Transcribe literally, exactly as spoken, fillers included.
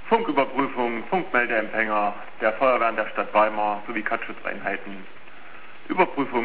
Funküberprüfung, Funkmeldeempfänger der Feuerwehren der Stadt Weimar sowie Katzschutzeinheiten. Überprüfung